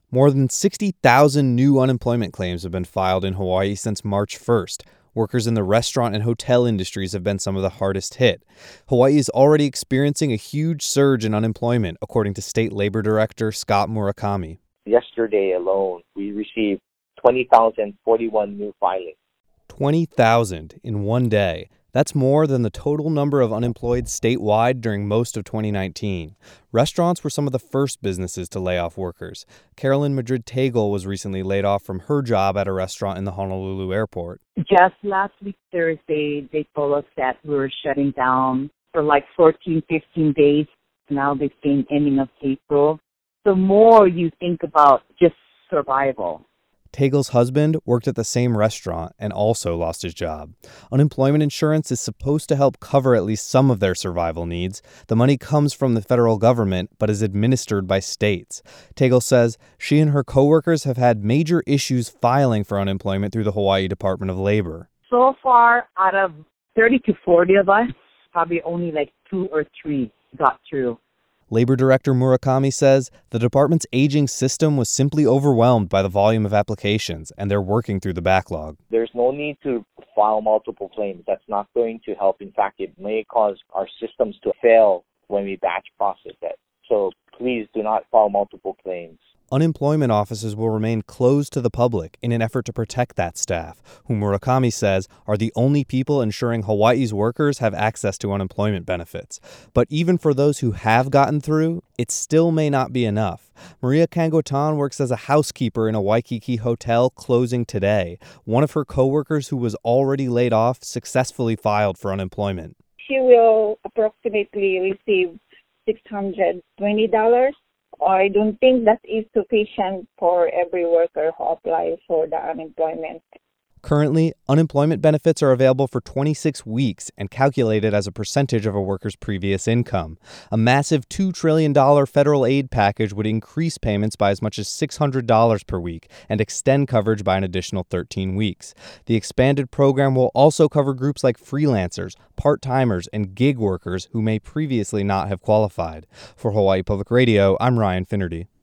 More than 60,000 new unemployment claims have been filed in Hawaii since March 1st. Workers in the restaurant and hotel industries have been some of the hardest hit. Hawaii is already experiencing a huge surge in unemployment, according to State Labor Director Scott Murakami. Yesterday alone, we received 20,041 new filings. 20,000 in one day. That's more than the total number of unemployed statewide during most of 2019. Restaurants were some of the first businesses to lay off workers. Carolyn Madrid-Tagle was recently laid off from her job at a restaurant in the Honolulu airport. Just last week, Thursday, they told us that we were shutting down for like 14, 15 days. Now they're saying ending of April. The more you think about just survival. Tagle's husband worked at the same restaurant and also lost his job. Unemployment insurance is supposed to help cover at least some of their survival needs. The money comes from the federal government, but is administered by states. Tagle says she and her coworkers have had major issues filing for unemployment through the Hawaii Department of Labor. So far, out of 30 to 40 of us, probably only like 2 or 3 got through. Labor Director Murakami says the department's aging system was simply overwhelmed by the volume of applications, and they're working through the backlog. There's no need to file multiple claims. That's not going to help. In fact, it may cause our systems to fail when we batch process it. So please do not file multiple claims. Unemployment offices will remain closed to the public in an effort to protect that staff, who Murakami says are the only people ensuring Hawaii's workers have access to unemployment benefits. But even for those who have gotten through, it still may not be enough. Maria Kangotan works as a housekeeper in a Waikiki hotel closing today. One of her coworkers who was already laid off successfully filed for unemployment. She will approximately receive $620. I don't think that is sufficient for every worker who applies for the unemployment. Currently, unemployment benefits are available for 26 weeks and calculated as a percentage of a worker's previous income. A massive $2 trillion federal aid package would increase payments by as much as $600 per week and extend coverage by an additional 13 weeks. The expanded program will also cover groups like freelancers, part-timers, and gig workers who may previously not have qualified. For Hawaii Public Radio, I'm Ryan Finnerty.